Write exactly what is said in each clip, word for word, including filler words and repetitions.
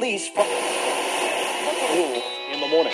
police from in the morning.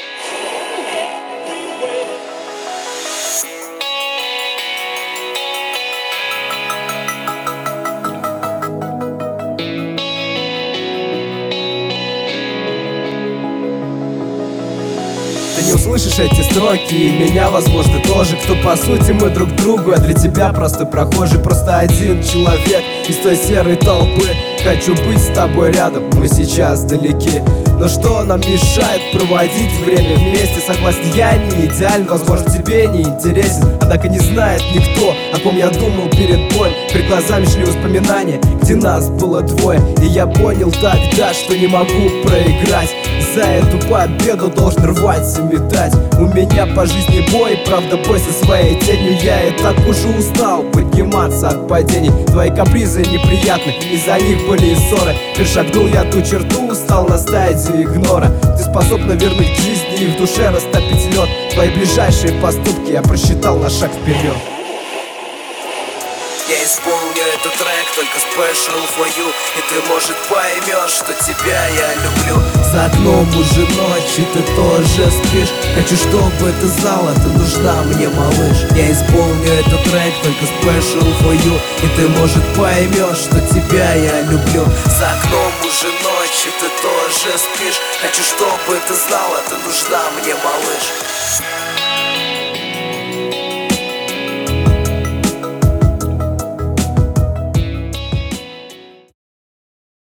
Ты не услышишь эти строки, и меня, возможно, тоже. Кто по сути мы друг другу, а для тебя простой прохожий. Просто один человек из той серой толпы. Хочу быть с тобой рядом, мы сейчас далеки. Но что нам мешает проводить время вместе? Согласен, я не идеален, возможно, тебе не интересен. Однако не знает никто, о ком я думал перед боем. Перед глазами шли воспоминания, где нас было двое. И я понял тогда, что не могу проиграть. За эту победу должен рвать и метать. У меня по жизни бой, правда бой со своей тенью. Я и так уже устал подниматься от падений. Твои капризы неприятны, из-за них были и ссоры. Перешагнул я ту черту, стал на стадии игнора. Ты способна вернуть к жизни и в душе растопить лед. Твои ближайшие поступки я просчитал на шаг вперед. Я исполню этот трек только special for you, и ты, может, поймешь, что тебя я люблю. За окном уже ночь, и ты тоже спишь. Хочу, чтобы ты знала, ты нужна мне, малыш. Я исполню этот трек только special for you, и ты, может, поймешь, что тебя я люблю. За окном уже ночь, и ты тоже спишь. Хочу, чтобы ты знала, ты нужна мне, малыш.